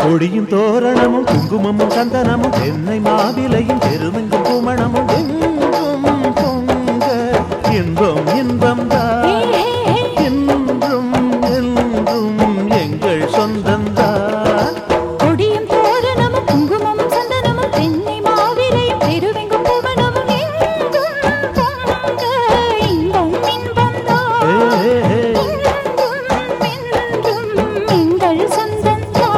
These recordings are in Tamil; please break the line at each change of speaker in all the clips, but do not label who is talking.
கொடியும் தோரணமும் குங்குமமும் சந்தனமும் தென்னை மாவிலையும் பெருமெங்கும் குமணமும் எங்கும் பொங்க இன்பம் இன்பம் தான் என்றும் என்றும் எங்கள் சொந்தந்தான்.
கொடியும் தோரணமும் குங்குமமும் சந்தனமும் தென்னை மாவிலையும் பெருமெங்கும் குமணமும் எங்கும் பொங்க இன்பம் இன்பம் தான் என்றும் எங்கள் சொந்தந்தான்.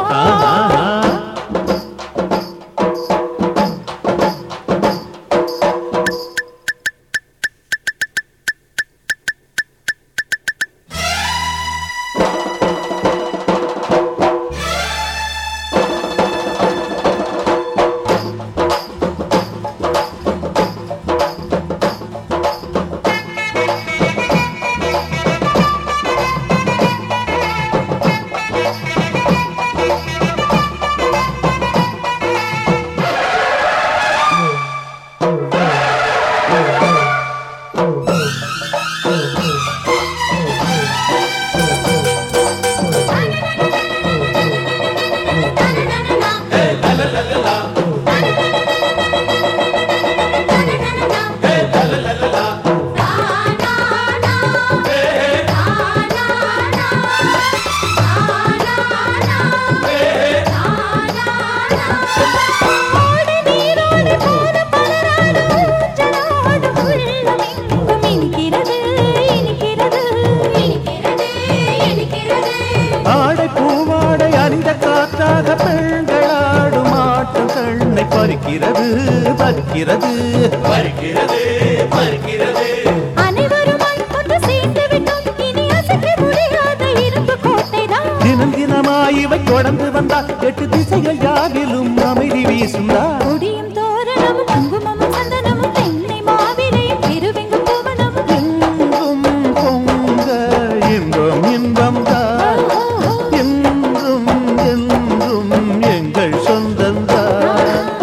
ஆடை பூவாடை அணிந்த காற்றாக பெண்களாடும் ஆட்டம் கண்ணை பறிக்கிறது பறிக்கிறது பறிக்கிறது பறிக்கிறது.
அனைவரும் ஒன்று சேர்ந்து விட்டோம், இனி அசைக்க முடியாத இரும்பு கோட்டைதான்.
தினம் தினமாய் இவை தொடர்ந்து வந்தால் 8 திசைகள் யாவிலும் அமைதி வீசுந்தா.
கொடியும் தோரணமும் குங்குமமும் சந்தனமும் தென்னை மாவிலையும் பெருவெங்கும் குமணமும்
எங்கும் பொங்க இன்பம் இன்பம் தான் என்றும் என்றும் எங்கள் சொந்தந்தான்.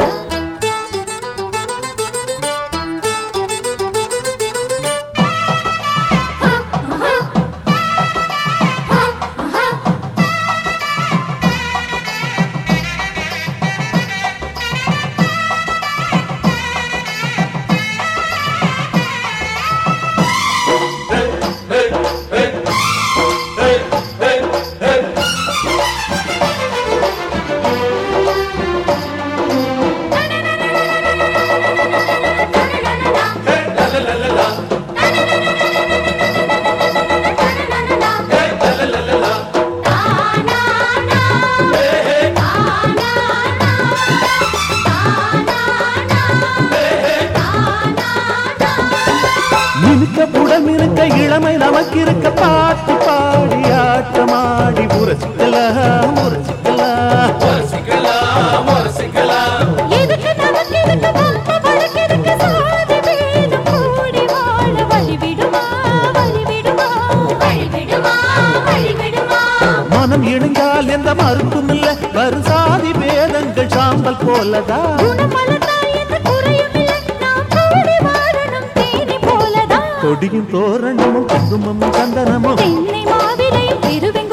மினுக்க புடம் இருக்க இளமை நமக்கு இருக்க பாட்டு பாடி ஆட்டமாடி முரசிக்கலாம் முரசிக்கலாம் முரசிக்கலாம் முரசிக்கலாம்.
எதுக்கு நமக்கு இதுக்கு வம்பு வழக்கிற்கு சாதி பேதம் கூடி வாழ வழிவிடுமா வழிவிடுமா வழிவிடுமா வழிவிடுமா.
மனம் இணைந்தால் எந்த மறுப்பும் இல்ல வரும் சாதி பேதங்கள் சாம்பல் போலதான்.
குணம் வளர்ந்தால் எந்த குறையும் இல்லை, நாம் கூடி வாழணும் தேனி போலதான்.
கொடியும் தோரணமும் குங்குமமும் சந்தனமும்
தென்னை மாவிலையும் பெருவெங்கும்